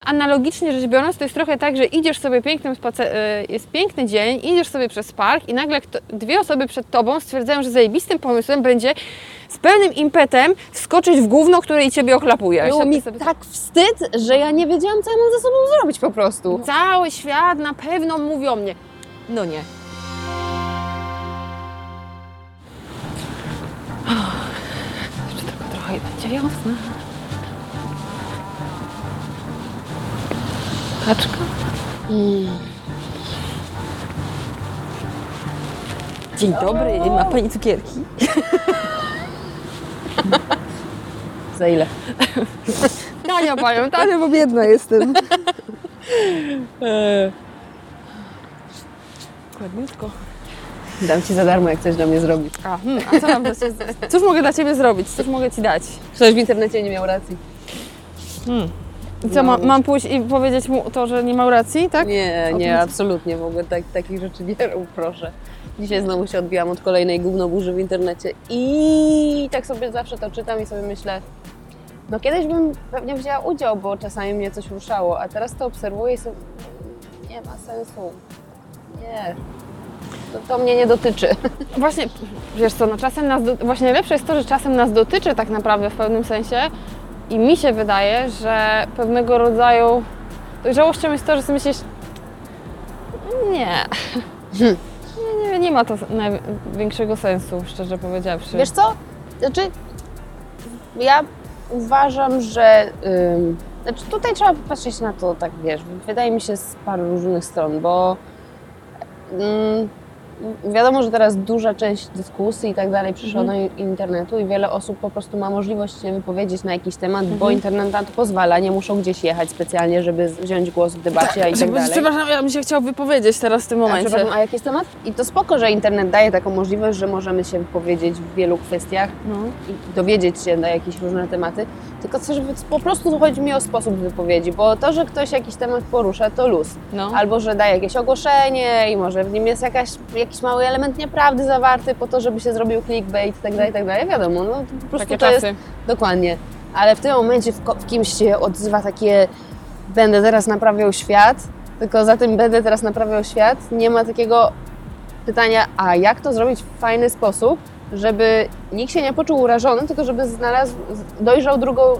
analogicznie rzecz biorąc, to jest trochę tak, że idziesz sobie jest piękny dzień, idziesz sobie przez park i nagle dwie osoby przed tobą stwierdzają, że zajebistym pomysłem będzie z pełnym impetem wskoczyć w gówno, które i ciebie ochlapuje. Było mi tak wstyd, że ja nie wiedziałam, co ja mam ze sobą zrobić po prostu. Cały świat na pewno mówi o mnie. No nie. Jeszcze tylko trochę i będzie jasne. Kaczka. Dzień dobry, ma pani cukierki? Za ile? Tania panią, bo biedna jestem. Ładniutko. Dam ci za darmo, jak coś dla mnie zrobisz. A co mam cóż mogę dla ciebie zrobić? Cóż mogę ci dać? Ktoś w internecie nie miał racji. I co, mam pójść i powiedzieć mu to, że nie miał racji, tak? Nie, absolutnie. W ogóle takich rzeczy nie rób, proszę. Dzisiaj znowu się odbiłam od kolejnej gównoburzy w internecie i tak sobie zawsze to czytam i sobie myślę, no kiedyś bym pewnie wzięła udział, bo czasami mnie coś ruszało, a teraz to obserwuję i sobie, nie ma sensu. Nie. To mnie nie dotyczy. Właśnie, wiesz co, no czasem właśnie najlepsze jest to, że czasem nas dotyczy tak naprawdę w pewnym sensie i mi się wydaje, że pewnego rodzaju dojrzałością jest to, że sobie myślisz, nie ma to największego sensu, szczerze powiedziawszy. Wiesz co? Znaczy, ja uważam, że znaczy tutaj trzeba patrzeć na to, tak wiesz, wydaje mi się z paru różnych stron, bo wiadomo, że teraz duża część dyskusji i tak dalej przyszła do internetu i wiele osób po prostu ma możliwość się wypowiedzieć na jakiś temat, bo internet na to pozwala, nie muszą gdzieś jechać specjalnie, żeby wziąć głos w debacie i tak dalej. Przepraszam, ja bym się chciał wypowiedzieć teraz w tym momencie. A jaki jest temat? I to spoko, że internet daje taką możliwość, że możemy się wypowiedzieć w wielu kwestiach i dowiedzieć się na jakieś różne tematy, tylko żeby po prostu chodzi mi o sposób wypowiedzi, bo to, że ktoś jakiś temat porusza, to luz. Albo, że daje jakieś ogłoszenie i może w nim jest jakiś mały element nieprawdy zawarty po to, żeby się zrobił clickbait i tak dalej, wiadomo, no po prostu takie to czasy. jest dokładnie. Ale w tym momencie w kimś się odzywa takie będę teraz naprawiał świat, tylko za tym będę teraz naprawiał świat, nie ma takiego pytania, a jak to zrobić w fajny sposób, żeby nikt się nie poczuł urażony, tylko żeby dojrzał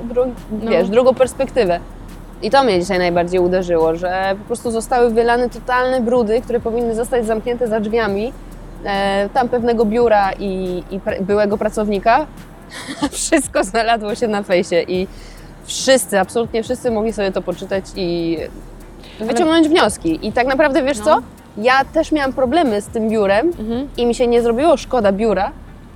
drugą perspektywę. I to mnie dzisiaj najbardziej uderzyło, że po prostu zostały wylane totalne brudy, które powinny zostać zamknięte za drzwiami tam pewnego biura i byłego pracownika. Wszystko znalazło się na fejsie i absolutnie wszyscy mogli sobie to poczytać i wyciągnąć wnioski. I tak naprawdę, wiesz co? Ja też miałam problemy z tym biurem i mi się nie zrobiło szkoda biura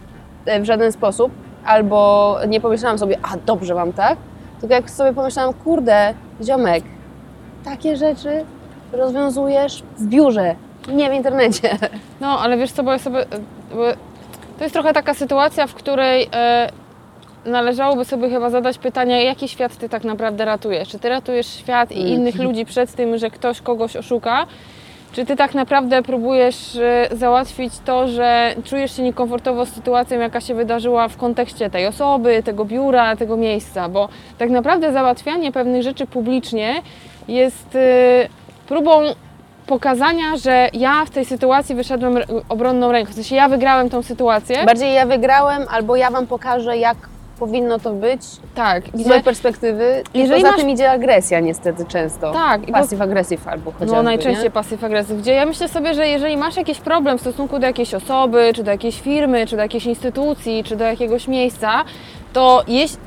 w żaden sposób, albo nie pomyślałam sobie, a dobrze mam tak, tylko jak sobie pomyślałam, kurde, ziomek, takie rzeczy rozwiązujesz w biurze, nie w internecie. No, ale wiesz co, bo to jest trochę taka sytuacja, w której należałoby sobie chyba zadać pytanie, jaki świat ty tak naprawdę ratujesz? Czy ty ratujesz świat i innych ludzi przed tym, że ktoś kogoś oszuka? Czy ty tak naprawdę próbujesz załatwić to, że czujesz się niekomfortowo z sytuacją, jaka się wydarzyła w kontekście tej osoby, tego biura, tego miejsca? Bo tak naprawdę załatwianie pewnych rzeczy publicznie jest próbą pokazania, że ja w tej sytuacji wyszedłem obronną ręką. W sensie ja wygrałem tą sytuację. Bardziej ja wygrałem, albo ja wam pokażę, jak powinno to być. Tak. Z mojej perspektywy. Jeżeli poza tym idzie agresja niestety często. Tak. Pasyw-agresyw albo chociażby. No najczęściej pasyw-agresyw. Gdzie ja myślę sobie, że jeżeli masz jakiś problem w stosunku do jakiejś osoby, czy do jakiejś firmy, czy do jakiejś instytucji, czy do jakiegoś miejsca, to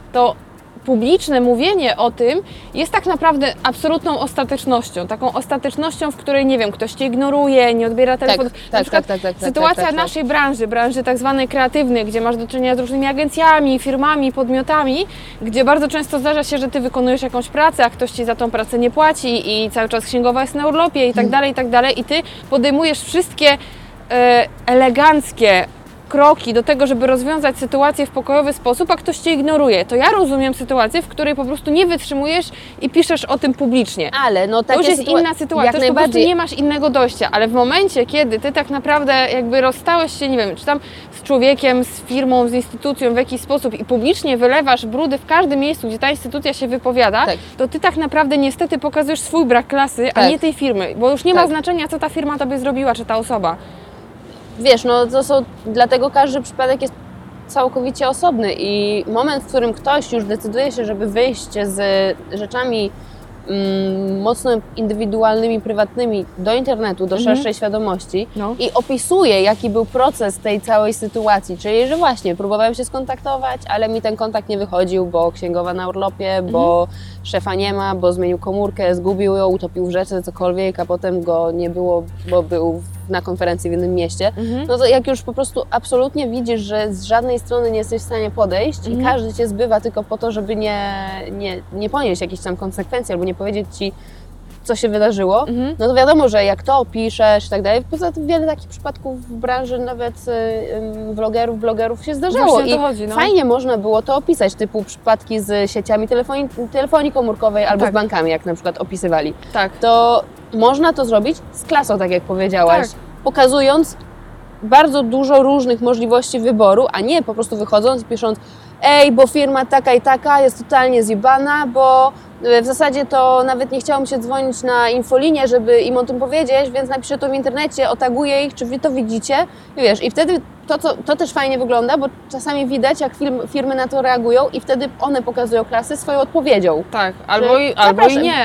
publiczne mówienie o tym jest tak naprawdę absolutną ostatecznością. Taką ostatecznością, w której, nie wiem, ktoś Cię ignoruje, nie odbiera telefonów. Sytuacja naszej branży tak zwanej kreatywnej, gdzie masz do czynienia z różnymi agencjami, firmami, podmiotami, gdzie bardzo często zdarza się, że Ty wykonujesz jakąś pracę, a ktoś Ci za tą pracę nie płaci i cały czas księgowa jest na urlopie i tak dalej, i Ty podejmujesz wszystkie eleganckie kroki do tego, żeby rozwiązać sytuację w pokojowy sposób, a ktoś Cię ignoruje. To ja rozumiem sytuację, w której po prostu nie wytrzymujesz i piszesz o tym publicznie. Ale no To już jest inna sytuacja, jak to już po prostu najbardziej. nie masz innego dojścia, ale w momencie, kiedy Ty tak naprawdę jakby rozstałeś się, nie wiem, czy tam z człowiekiem, z firmą, z instytucją w jakiś sposób i publicznie wylewasz brudy w każdym miejscu, gdzie ta instytucja się wypowiada, Tak. to Ty tak naprawdę niestety pokazujesz swój brak klasy, a Tak. nie tej firmy, bo już nie ma Tak. znaczenia, co ta firma Tobie zrobiła, czy ta osoba. Wiesz, no to są, dlatego każdy przypadek jest całkowicie osobny i moment, w którym ktoś już decyduje się, żeby wyjść z rzeczami mocno indywidualnymi, prywatnymi do internetu, do szerszej świadomości No. i opisuje, jaki był proces tej całej sytuacji, czyli, że właśnie próbowałem się skontaktować, ale mi ten kontakt nie wychodził, bo księgowa na urlopie, bo szefa nie ma, bo zmienił komórkę, zgubił ją, utopił w rzece, cokolwiek, a potem go nie było, bo był na konferencji w innym mieście. No to jak już po prostu absolutnie widzisz, że z żadnej strony nie jesteś w stanie podejść i każdy cię zbywa tylko po to, żeby nie ponieść jakichś tam konsekwencji albo nie powiedzieć ci, co się wydarzyło, no to wiadomo, że jak to opiszesz i tak dalej, poza tym wiele takich przypadków w branży nawet blogerów się zdarzało. Właśnie o to I chodzi, no. fajnie można było to opisać, typu przypadki z sieciami telefonii komórkowej albo Tak. z bankami, jak na przykład opisywali. Tak. To można to zrobić z klasą, tak jak powiedziałaś, Tak. pokazując bardzo dużo różnych możliwości wyboru, a nie po prostu wychodząc i pisząc: ej, bo firma taka i taka jest totalnie zjebana, bo w zasadzie to nawet nie chciało mi się dzwonić na infolinię, żeby im o tym powiedzieć, więc napiszę to w internecie, otaguję ich, czy wy to widzicie? I wiesz, i wtedy to też fajnie wygląda, bo czasami widać, jak firmy na to reagują i wtedy one pokazują klasy swoją odpowiedzią. Tak, Że albo i zapraszam, nie.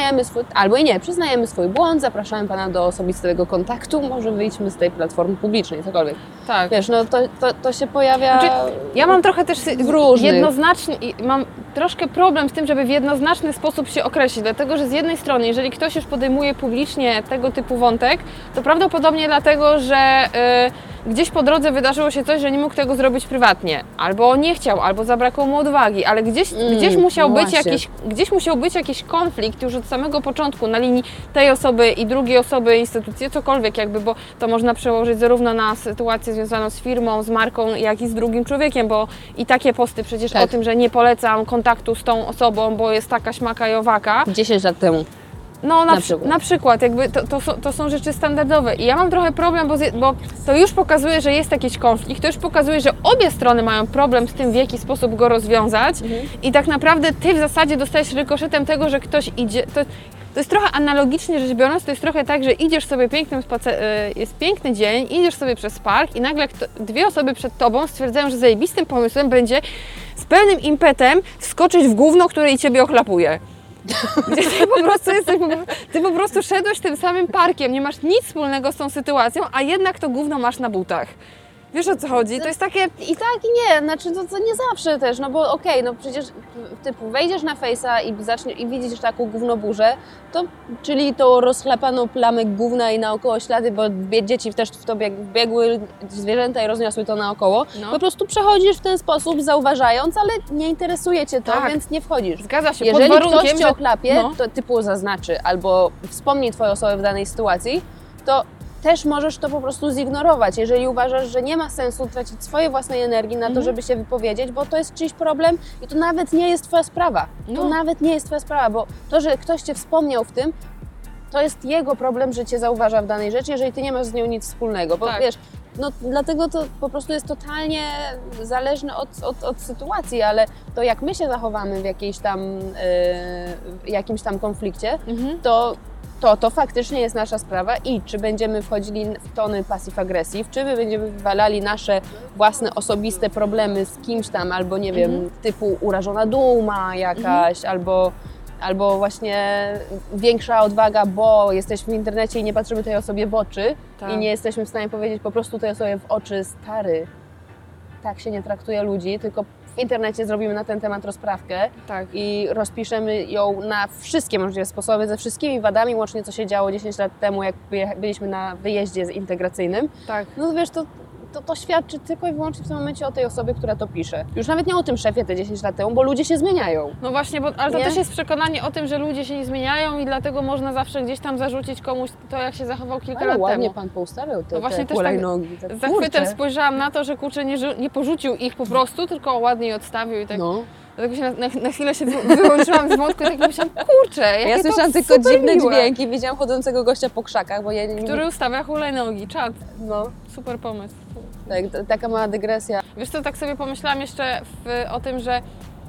Przyznajemy swój błąd, zapraszamy Pana do osobistego kontaktu, może wyjdźmy z tej platformy publicznej, cokolwiek. Tak. Wiesz, no to się pojawia Znaczy, ja mam trochę też w różnych. jednoznacznie, mam troszkę problem z tym, żeby w jednoznaczny sposób się określić, dlatego że z jednej strony, jeżeli ktoś już podejmuje publicznie tego typu wątek, to prawdopodobnie dlatego, że gdzieś po drodze wydarzyło się coś, że nie mógł tego zrobić prywatnie, albo nie chciał, albo zabrakło mu odwagi, ale gdzieś musiał no być właśnie. gdzieś musiał być jakiś konflikt już od samego początku na linii tej osoby i drugiej osoby, instytucji, cokolwiek jakby, bo to można przełożyć zarówno na sytuację związaną z firmą, z marką, jak i z drugim człowiekiem, bo i takie posty przecież Tak. o tym, że nie polecam kontaktu z tą osobą, bo jest taka śmaka i owaka. 10 lat temu. No przykład. na przykład jakby to są rzeczy standardowe i ja mam trochę problem, bo to już pokazuje, że jest jakiś konflikt, to już pokazuje, że obie strony mają problem z tym, w jaki sposób go rozwiązać i tak naprawdę Ty w zasadzie dostajesz rykoszetem tego, że ktoś idzie, to jest trochę analogicznie rzecz biorąc, to jest trochę tak, że idziesz sobie jest piękny dzień, idziesz sobie przez park i nagle dwie osoby przed Tobą stwierdzają, że zajebistym pomysłem będzie z pełnym impetem wskoczyć w gówno, które i Ciebie ochlapuje. Gdzie ty po prostu szedłeś tym samym parkiem, nie masz nic wspólnego z tą sytuacją, a jednak to gówno masz na butach. Wiesz, o co chodzi? To jest takie... I tak i nie, znaczy to nie zawsze też, no bo okej, no przecież typu wejdziesz na Face'a i widzisz taką gównoburzę, to, czyli tą rozchlapaną plamę gówna i naokoło ślady, bo dzieci też w to biegły zwierzęta i rozniosły to naokoło, No. po prostu przechodzisz w ten sposób, zauważając, ale nie interesuje Cię to, Tak. więc nie wchodzisz. Zgadza się, Jeżeli pod warunkiem, ktoś Cię że... ochlapie, no. to typu zaznaczy albo wspomni Twoją osobę w danej sytuacji, to też możesz to po prostu zignorować, jeżeli uważasz, że nie ma sensu tracić swojej własnej energii na to, żeby się wypowiedzieć, bo to jest czyjś problem i to nawet nie jest Twoja sprawa. To No. nawet nie jest Twoja sprawa, bo to, że ktoś Cię wspomniał w tym, to jest jego problem, że Cię zauważa w danej rzeczy, jeżeli Ty nie masz z nią nic wspólnego, bo Tak. wiesz, no dlatego to po prostu jest totalnie zależne od sytuacji, ale to jak my się zachowamy w jakimś tam konflikcie, to faktycznie jest nasza sprawa i czy będziemy wchodzili w tony passive-aggressive, czy my będziemy wywalali nasze własne osobiste problemy z kimś tam, albo nie wiem, typu urażona duma jakaś, albo właśnie większa odwaga, bo jesteśmy w internecie i nie patrzymy tej osobie w oczy Tak. i nie jesteśmy w stanie powiedzieć po prostu tej osobie w oczy: stary, tak się nie traktuje ludzi, tylko w internecie zrobimy na ten temat rozprawkę Tak. i rozpiszemy ją na wszystkie możliwe sposoby, ze wszystkimi wadami, łącznie co się działo 10 lat temu, jak byliśmy na wyjeździe integracyjnym. Tak. No wiesz, to świadczy tylko i wyłącznie w tym momencie o tej osobie, która to pisze. Już nawet nie o tym szefie te 10 lat temu, bo ludzie się zmieniają. No właśnie, ale to Nie? też jest przekonanie o tym, że ludzie się nie zmieniają i dlatego można zawsze gdzieś tam zarzucić komuś to, jak się zachował kilka Ale lat ładnie temu. pan poustawiał te, No właśnie te też hulajnogi. Z zachwytem spojrzałam na to, że kurczę nie porzucił ich po prostu, tylko ładnie je odstawił i tak. No. Dlatego się na chwilę się wyłączyłam z wątku i tak myślałam, kurczę, jakie Ja to słyszałam tylko super dziwne miłe. dźwięki, widziałam chodzącego gościa po krzakach, bo ja nie... Który ustawia hulajnogi, czad. No, Super pomysł. tak, taka mała dygresja. Wiesz co, tak sobie pomyślałam jeszcze o tym, że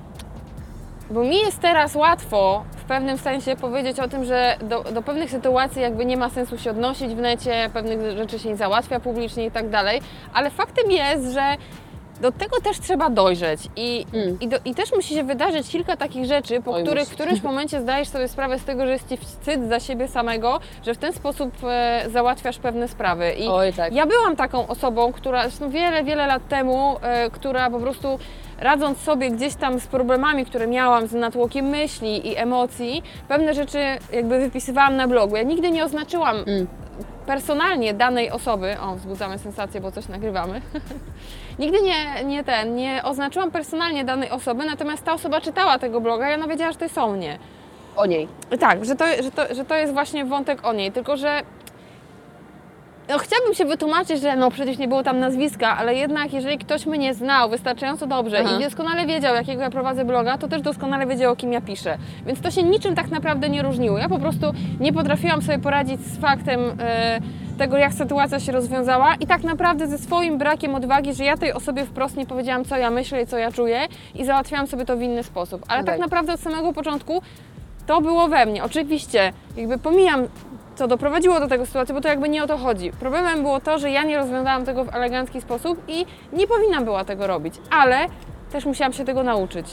bo mi jest teraz łatwo w pewnym sensie powiedzieć o tym, że do pewnych sytuacji jakby nie ma sensu się odnosić w necie, pewnych rzeczy się nie załatwia publicznie i tak dalej, ale faktem jest, że do tego też trzeba dojrzeć i też musi się wydarzyć kilka takich rzeczy, po których w którymś momencie zdajesz sobie sprawę z tego, że jest Ci wstyd za siebie samego, że w ten sposób załatwiasz pewne sprawy. I Oj, tak. ja byłam taką osobą, która zresztą wiele lat temu, która po prostu radząc sobie gdzieś tam z problemami, które miałam, z natłokiem myśli i emocji, pewne rzeczy jakby wypisywałam na blogu. Ja nigdy nie oznaczyłam personalnie danej osoby, wzbudzamy sensację, bo coś nagrywamy, nigdy nie oznaczyłam personalnie danej osoby, natomiast ta osoba czytała tego bloga i ona wiedziała, że to jest o mnie. O niej. Tak, że to jest właśnie wątek o niej, tylko że chciałabym się wytłumaczyć, że przecież nie było tam nazwiska, ale jednak jeżeli ktoś mnie znał wystarczająco dobrze i doskonale wiedział, jakiego ja prowadzę bloga, to też doskonale wiedział, o kim ja piszę. Więc to się niczym tak naprawdę nie różniło. Ja po prostu nie potrafiłam sobie poradzić z faktem tego, jak sytuacja się rozwiązała i tak naprawdę ze swoim brakiem odwagi, że ja tej osobie wprost nie powiedziałam, co ja myślę i co ja czuję i załatwiałam sobie to w inny sposób. Ale tak naprawdę od samego początku to było we mnie. Oczywiście jakby pomijam, co doprowadziło do tego sytuacji, bo to jakby nie o to chodzi. Problemem było to, że ja nie rozwiązałam tego w elegancki sposób i nie powinnam była tego robić, ale też musiałam się tego nauczyć.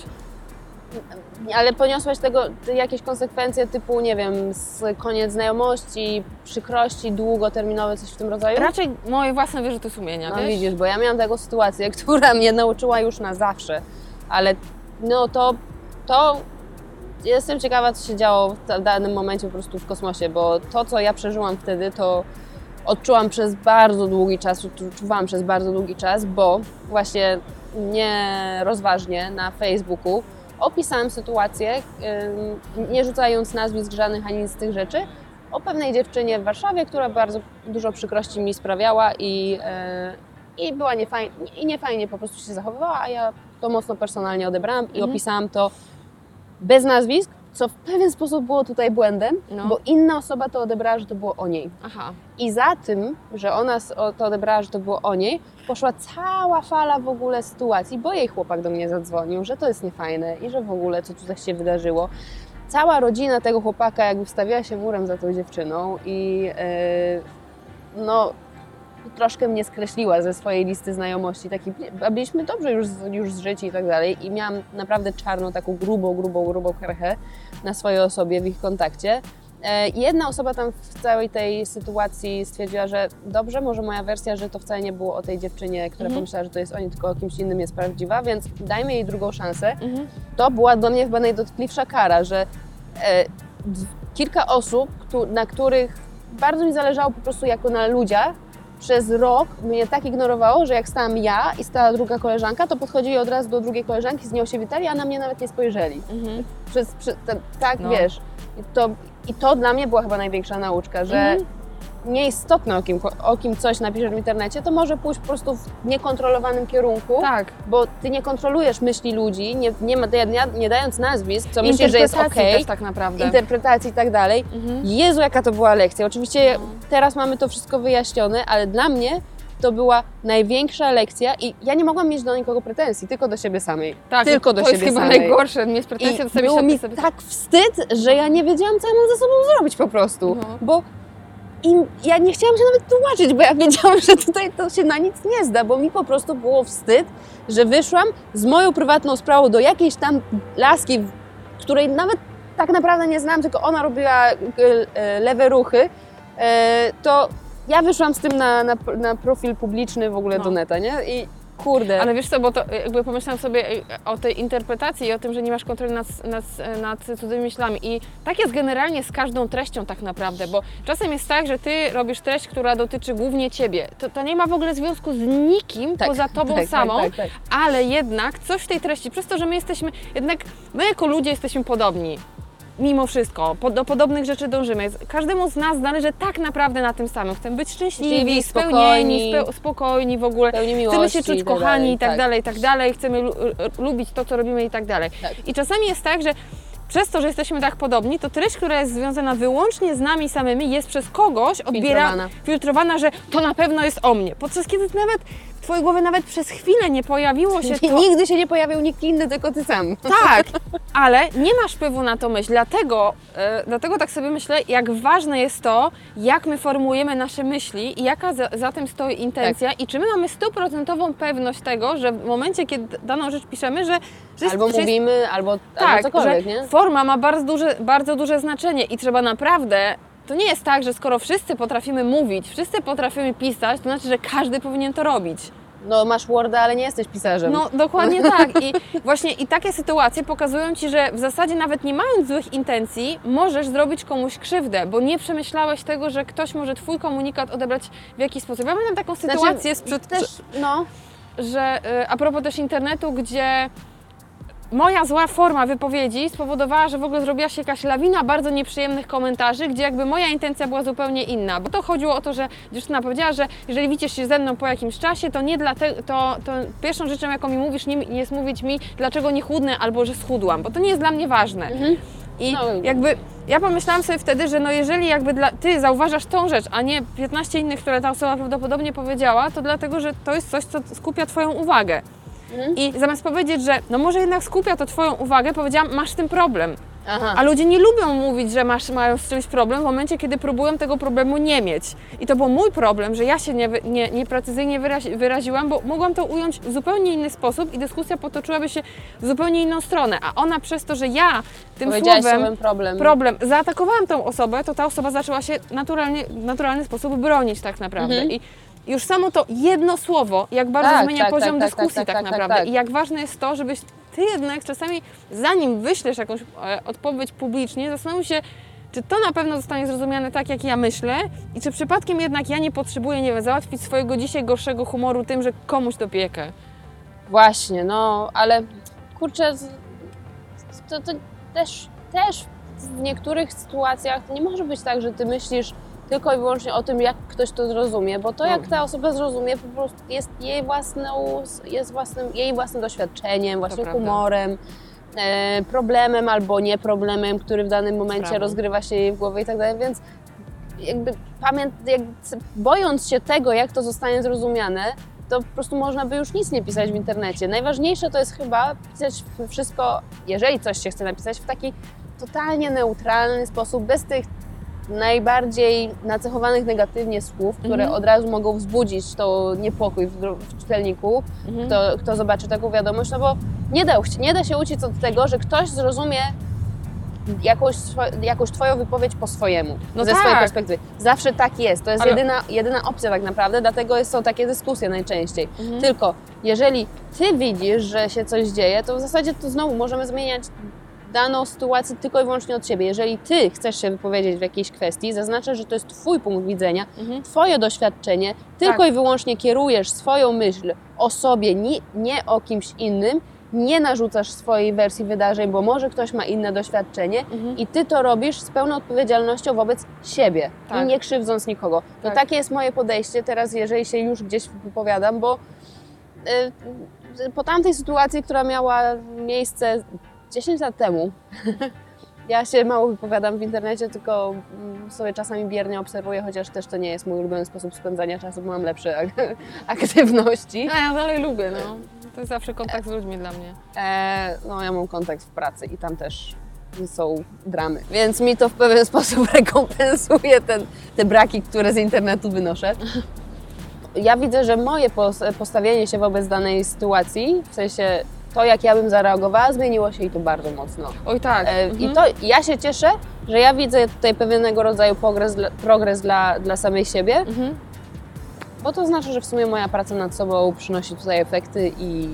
Ale poniosłaś tego jakieś konsekwencje typu, nie wiem, koniec znajomości, przykrości, długoterminowe, coś w tym rodzaju? Raczej moje własne wyrzuty sumienia, No wiesz? widzisz, bo ja miałam taką sytuację, która mnie nauczyła już na zawsze, ale no to jestem ciekawa, co się działo w danym momencie po prostu w kosmosie, bo to, co ja przeżyłam wtedy, to odczuwałam przez bardzo długi czas, bo właśnie nierozważnie na Facebooku opisałam sytuację, nie rzucając nazwisk żadnych ani z tych rzeczy, o pewnej dziewczynie w Warszawie, która bardzo dużo przykrości mi sprawiała i była niefajnie po prostu się zachowywała, a ja to mocno personalnie odebrałam i opisałam to bez nazwisk, co w pewien sposób było tutaj błędem, bo inna osoba to odebrała, że to było o niej. Aha. I za tym, że ona to odebrała, że to było o niej, poszła cała fala w ogóle sytuacji, bo jej chłopak do mnie zadzwonił, że to jest niefajne i że w ogóle co tutaj się wydarzyło. Cała rodzina tego chłopaka jakby wstawiała się murem za tą dziewczyną i troszkę mnie skreśliła ze swojej listy znajomości, a byliśmy dobrze już zżyci i tak dalej i miałam naprawdę czarną, taką grubą krechę na swojej osobie w ich kontakcie. Jedna osoba tam w całej tej sytuacji stwierdziła, że dobrze, może moja wersja, że to wcale nie było o tej dziewczynie, która pomyślała, że to jest o niej, tylko o kimś innym jest prawdziwa, więc dajmy jej drugą szansę. To była dla mnie chyba najdotkliwsza kara, że kilka osób, na których bardzo mi zależało po prostu jako na ludziach, przez rok mnie tak ignorowało, że jak stałam ja i stała druga koleżanka, to podchodzili od razu do drugiej koleżanki, z nią się witali, a na mnie nawet nie spojrzeli. Wiesz. I to dla mnie była chyba największa nauczka, że nieistotne o kim coś napiszesz w internecie, to może pójść po prostu w niekontrolowanym kierunku, bo ty nie kontrolujesz myśli ludzi, nie dając nazwisk, co myślisz, że jest okej, też tak naprawdę. interpretacji i tak dalej. Jezu, jaka to była lekcja. Oczywiście teraz mamy to wszystko wyjaśnione, ale dla mnie to była największa lekcja i ja nie mogłam mieć do nikogo pretensji, tylko do siebie samej. Tak, tylko do to siebie jest chyba samej. najgorsze, mieć pretensje do siebie. Było mi tak wstyd, że ja nie wiedziałam, co ja mam ze sobą zrobić po prostu, bo ja nie chciałam się nawet tłumaczyć, bo ja wiedziałam, że tutaj to się na nic nie zda, bo mi po prostu było wstyd, że wyszłam z moją prywatną sprawą do jakiejś tam laski, której nawet tak naprawdę nie znałam, tylko ona robiła lewe ruchy, to ja wyszłam z tym na profil publiczny w ogóle do neta, nie? kurde. Ale wiesz co, bo to jakby pomyślałam sobie o tej interpretacji i o tym, że nie masz kontroli nad cudzymi myślami. I tak jest generalnie z każdą treścią tak naprawdę, bo czasem jest tak, że ty robisz treść, która dotyczy głównie ciebie. To nie ma w ogóle związku z nikim poza tobą samą, ale jednak coś w tej treści, przez to, że my jako ludzie jesteśmy podobni. Mimo wszystko, do podobnych rzeczy dążymy. Każdemu z nas zależy tak naprawdę na tym samym. Chcemy być szczęśliwi, spełnieni, spokojni w ogóle. Chcemy się czuć kochani i tak dalej, i tak dalej. Chcemy lubić to, co robimy i tak dalej. I czasami jest tak, że przez to, że jesteśmy tak podobni, to treść, która jest związana wyłącznie z nami samymi, jest przez kogoś filtrowana, że to na pewno jest o mnie. Podczas kiedy nawet w twojej głowie nawet przez chwilę nie pojawiło się to... Nigdy się nie pojawił nikt inny, tylko ty sam. Tak, ale nie masz wpływu na tą myśl. Dlatego tak sobie myślę, jak ważne jest to, jak my formułujemy nasze myśli i jaka za tym stoi intencja i czy my mamy 100% pewność tego, że w momencie, kiedy daną rzecz piszemy, że albo mówimy, albo cokolwiek, że nie? Forma ma bardzo duże znaczenie i trzeba naprawdę... To nie jest tak, że skoro wszyscy potrafimy mówić, wszyscy potrafimy pisać, to znaczy, że każdy powinien to robić. No masz Worda, ale nie jesteś pisarzem. No dokładnie tak. I właśnie takie sytuacje pokazują Ci, że w zasadzie nawet nie mając złych intencji, możesz zrobić komuś krzywdę, bo nie przemyślałeś tego, że ktoś może Twój komunikat odebrać w jakiś sposób. Ja pamiętam taką sytuację że a propos też internetu, gdzie moja zła forma wypowiedzi spowodowała, że w ogóle zrobiła się jakaś lawina bardzo nieprzyjemnych komentarzy, gdzie jakby moja intencja była zupełnie inna. Bo to chodziło o to, że dziewczyna powiedziała, że jeżeli widzisz się ze mną po jakimś czasie, to nie dlatego, to pierwszą rzeczą, jaką mi mówisz, nie jest mówić mi, dlaczego nie chudnę albo że schudłam, bo to nie jest dla mnie ważne. I jakby ja pomyślałam sobie wtedy, że no jeżeli jakby ty zauważasz tą rzecz, a nie 15 innych, które ta osoba prawdopodobnie powiedziała, to dlatego, że to jest coś, co skupia Twoją uwagę. I zamiast powiedzieć, że no może jednak skupia to Twoją uwagę, powiedziałam, masz z tym problem. A ludzie nie lubią mówić, że mają z czymś problem w momencie, kiedy próbują tego problemu nie mieć. I to był mój problem, że ja się nieprecyzyjnie wyraziłam, bo mogłam to ująć w zupełnie inny sposób i dyskusja potoczyłaby się w zupełnie inną stronę. A ona przez to, że ja tym słowem problem zaatakowałam tą osobę, to ta osoba zaczęła się w naturalny sposób bronić tak naprawdę. I już samo to jedno słowo, jak bardzo zmienia poziom dyskusji tak naprawdę. I jak ważne jest to, żebyś ty jednak czasami, zanim wyślesz jakąś odpowiedź publicznie, zastanów się, czy to na pewno zostanie zrozumiane tak, jak ja myślę i czy przypadkiem jednak ja nie potrzebuję, nie wiem, załatwić swojego dzisiaj gorszego humoru tym, że komuś dopiekę. Właśnie, no, ale kurczę, to też w niektórych sytuacjach nie może być tak, że ty myślisz tylko i wyłącznie o tym, jak ktoś to zrozumie, bo to, jak ta osoba zrozumie, po prostu jest jej własnym doświadczeniem, właśnie humorem, problemem albo nie problemem, który w danym momencie rozgrywa się jej w głowie i tak dalej, więc jakby bojąc się tego, jak to zostanie zrozumiane, to po prostu można by już nic nie pisać w internecie. Najważniejsze to jest chyba pisać wszystko, jeżeli coś się chce napisać, w taki totalnie neutralny sposób, bez tych najbardziej nacechowanych negatywnie słów, które od razu mogą wzbudzić to niepokój w czytelniku, kto zobaczy taką wiadomość, no bo nie da się uciec od tego, że ktoś zrozumie jakąś Twoją wypowiedź po swojemu, ze swojej perspektywy. Zawsze tak jest, to jest jedyna opcja tak naprawdę, dlatego są takie dyskusje najczęściej. Tylko jeżeli Ty widzisz, że się coś dzieje, to w zasadzie to znowu możemy zmieniać daną sytuację tylko i wyłącznie od Ciebie. Jeżeli Ty chcesz się wypowiedzieć w jakiejś kwestii, zaznaczasz, że to jest Twój punkt widzenia, Twoje doświadczenie, tylko i wyłącznie kierujesz swoją myśl o sobie, nie o kimś innym, nie narzucasz swojej wersji wydarzeń, bo może ktoś ma inne doświadczenie i Ty to robisz z pełną odpowiedzialnością wobec siebie i nie krzywdząc nikogo. No takie jest moje podejście teraz, jeżeli się już gdzieś wypowiadam, bo po tamtej sytuacji, która miała miejsce 10 lat temu, ja się mało wypowiadam w internecie, tylko sobie czasami biernie obserwuję, chociaż też to nie jest mój ulubiony sposób spędzania czasu, bo mam lepsze aktywności. Ja dalej lubię, no. To jest zawsze kontakt z ludźmi dla mnie. No ja mam kontakt w pracy i tam też są dramy, więc mi to w pewien sposób rekompensuje te braki, które z internetu wynoszę. Ja widzę, że moje postawienie się wobec danej sytuacji, w sensie to, jak ja bym zareagowała, zmieniło się i to bardzo mocno. Oj tak. I to ja się cieszę, że ja widzę tutaj pewnego rodzaju progres dla samej siebie. Bo to znaczy, że w sumie moja praca nad sobą przynosi tutaj efekty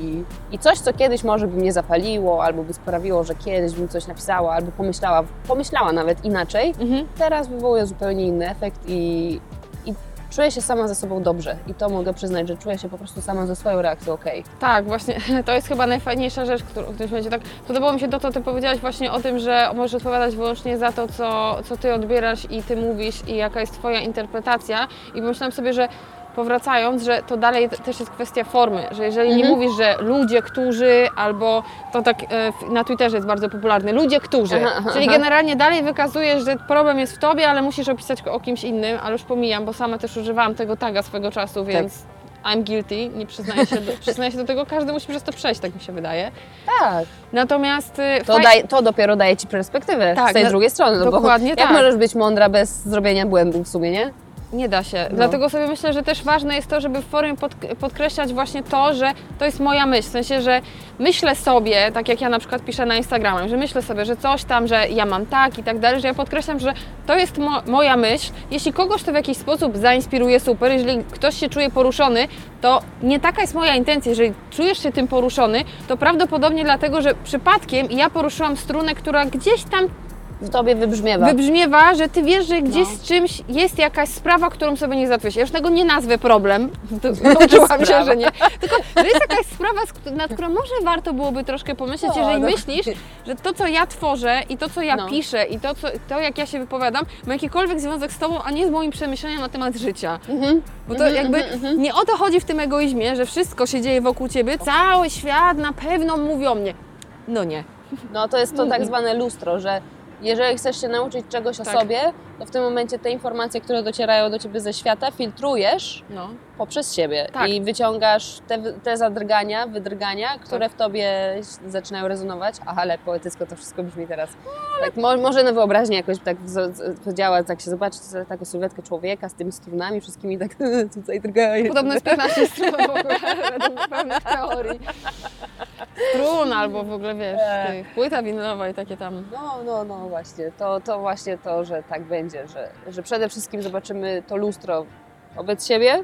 i coś, co kiedyś może by mnie zapaliło, albo by sprawiło, że kiedyś bym coś napisała, albo pomyślała nawet inaczej, teraz wywołuje zupełnie inny efekt i czuję się sama ze sobą dobrze. I to mogę przyznać, że czuję się po prostu sama ze swoją reakcją okej. Tak, właśnie to jest chyba najfajniejsza rzecz, którą ktoś będzie tak. Podobało mi się to, co Ty powiedziałaś właśnie o tym, że możesz odpowiadać wyłącznie za to, co Ty odbierasz i Ty mówisz i jaka jest Twoja interpretacja. I pomyślałam sobie, że powracając, że to dalej też jest kwestia formy, że jeżeli nie mówisz, że ludzie, którzy, albo to tak na Twitterze jest bardzo popularny, ludzie, którzy, czyli generalnie dalej wykazujesz, że problem jest w Tobie, ale musisz opisać o kimś innym, ale już pomijam, bo sama też używałam tego taga swego czasu, więc I'm guilty, nie przyznaję się do tego, każdy musi przez to przejść, tak mi się wydaje. Tak. Natomiast To dopiero daje Ci perspektywę Tak, z tej drugiej strony. No dokładnie bo tak. jak możesz być mądra bez zrobienia błędów w sumie, nie? nie da się. No. Dlatego sobie myślę, że też ważne jest to, żeby w formie podkreślać właśnie to, że to jest moja myśl. W sensie, że myślę sobie, tak jak ja na przykład piszę na Instagramie, że myślę sobie, że coś tam, że ja mam tak i tak dalej, że ja podkreślam, że to jest moja myśl. Jeśli kogoś to w jakiś sposób zainspiruje, super. Jeżeli ktoś się czuje poruszony, to nie taka jest moja intencja. Jeżeli czujesz się tym poruszony, to prawdopodobnie dlatego, że przypadkiem ja poruszyłam strunę, która gdzieś tam W Tobie wybrzmiewa. że Ty wiesz, że gdzieś z czymś jest jakaś sprawa, którą sobie nie załatwiłeś. Ja już tego nie nazwę problem, nauczyłam się, że nie. Tylko, że jest jakaś sprawa, nad którą może warto byłoby troszkę pomyśleć, jeżeli myślisz, że to, co ja tworzę i to, co ja piszę i to, jak ja się wypowiadam, ma jakikolwiek związek z Tobą, a nie z moim przemyśleniem na temat życia. Bo to jakby nie o to chodzi w tym egoizmie, że wszystko się dzieje wokół Ciebie, cały świat na pewno mówi o mnie. No nie. No to jest to tak zwane lustro, że jeżeli chcesz się nauczyć czegoś o sobie, to w tym momencie te informacje, które docierają do Ciebie ze świata, filtrujesz poprzez siebie i wyciągasz te zadrgania, wydrgania, które w Tobie zaczynają rezonować. Ale poetycko to wszystko brzmi teraz. Tak, może na wyobraźnię jakoś tak działa, tak się zobaczy taką sylwetkę człowieka z tymi strunami wszystkimi tak tutaj drgają. Podobno jest 15 strun w ogóle, według pewnych teorii. Strun albo w ogóle, wiesz, płyta winylowa i takie tam. No właśnie. To właśnie to, że tak będzie, że przede wszystkim zobaczymy to lustro wobec siebie,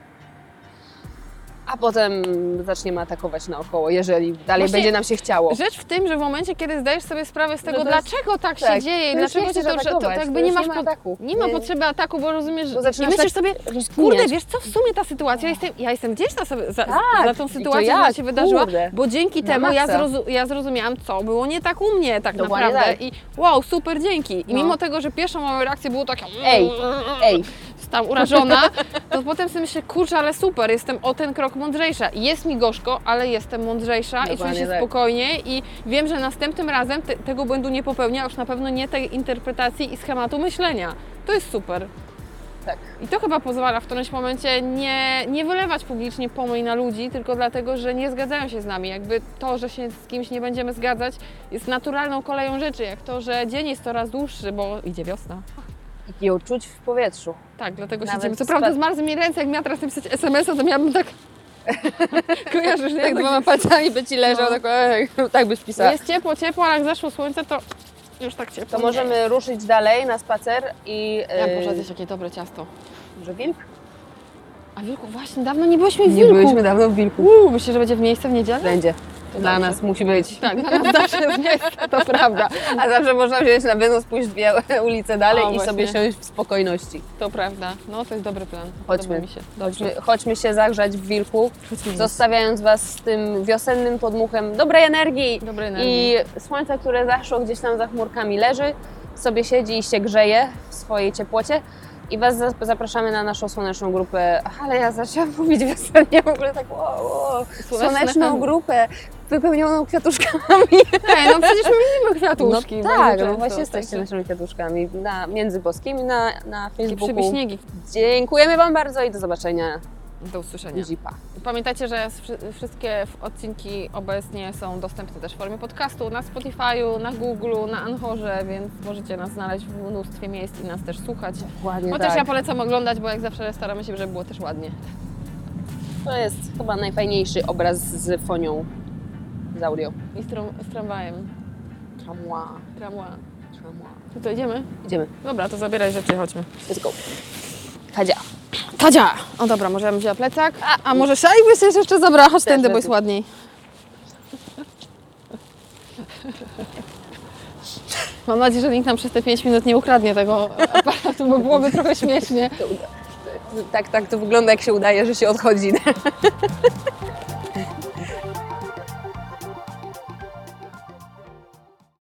a potem zaczniemy atakować naokoło, jeżeli dalej Właśnie będzie nam się chciało. Rzecz w tym, że w momencie, kiedy zdajesz sobie sprawę z tego, to jest- dlaczego tak się dzieje i dlaczego Cię to jakby nie masz ataku. nie ma potrzeby ataku, bo rozumiesz, Bo że zaczynasz myślisz tak sobie, kurde, wiesz co, w sumie ta sytuacja, ja jestem wdzięczna sobie za tą i to sytuację, jak? która się wydarzyła, Kurde. bo dzięki Na temu maksa. ja zrozumiałam, co było nie tak u mnie tak Dokładnie naprawdę tak. i wow, super, dzięki. I No. mimo tego, że pierwszą moją reakcję było takie Ej, tam urażona, to potem sobie myślę, kurczę, ale super, jestem o ten krok mądrzejsza. Jest mi gorzko, ale jestem mądrzejsza i czuję Dokładnie się tak. spokojnie i wiem, że następnym razem tego błędu nie popełnię, a już na pewno nie tej interpretacji i schematu myślenia. To jest super. tak. I to chyba pozwala w którymś momencie nie wylewać publicznie pomyj na ludzi, tylko dlatego, że nie zgadzają się z nami. Jakby to, że się z kimś nie będziemy zgadzać, jest naturalną koleją rzeczy, jak to, że dzień jest coraz dłuższy, bo idzie wiosna. I ją czuć w powietrzu. Tak, dlatego Nawet siedzimy. Co prawda zmarzły mi ręce, jak miała teraz napisać SMS-a, to miałabym tak... Kojarzysz, nie? Jak dwoma palcami by Ci leżał, tak byś pisała. Jest ciepło, ale jak zaszło słońce, to już tak ciepło. To możemy ruszyć dalej na spacer i... Ja muszę zjeść jakie dobre ciasto. Może wilk? A wilku, właśnie, dawno nie byliśmy w wilku. dawno w wilku. Myślę, że będzie w miejsce w niedzielę? Będzie. Dla dobrze. nas musi być. Tak, dla nas zawsze jest miejsce, to prawda. A zawsze można wziąć na wynos, pójść dwie ulice dalej O, i właśnie. sobie siąść w spokojności. To prawda. No, to jest dobry plan. Chodźmy. Podoba mi się. Dobrze. Chodźmy się zagrzać w wilku, zostawiając Was z tym wiosennym podmuchem dobrej energii. Dobrej energii. I słońce, które zaszło gdzieś tam za chmurkami leży, sobie siedzi i się grzeje w swojej ciepłocie. I Was zapraszamy na naszą słoneczną grupę. Ale ja zaczęłam mówić wiosennie, w ogóle tak słoneczną grupę wypełnioną kwiatuszkami. Ej, no przecież my lubimy kwiatuszki. No bardzo tak, często, no właśnie jesteście także naszymi kwiatuszkami między boskimi na takie Facebooku. przybiśniegi. Dziękujemy Wam bardzo i do zobaczenia. Do usłyszenia. Zipa. Pamiętajcie, że wszystkie odcinki obecnie są dostępne też w formie podcastu na Spotify'u, na Google'u, na Anchorze, więc możecie nas znaleźć w mnóstwie miejsc i nas też słuchać. Ładnie Chociaż tak. ja polecam oglądać, bo jak zawsze staramy się, żeby było też ładnie. To jest chyba najfajniejszy obraz z fonią z audio. I z tramwajem. Tramwa. Tramwa. To idziemy? Idziemy. Dobra, to zabieraj rzeczy, chodźmy. Let's go. Hadzia. Tadzia! O dobra, może ja bym wzięła plecak. A może szalik byś się jeszcze zabrała? Chodź tędy, bo jest ładniej. Mam nadzieję, że nikt nam przez te 5 minut nie ukradnie tego aparatu, bo byłoby trochę śmiesznie. Tak to wygląda, jak się udaje, że się odchodzi.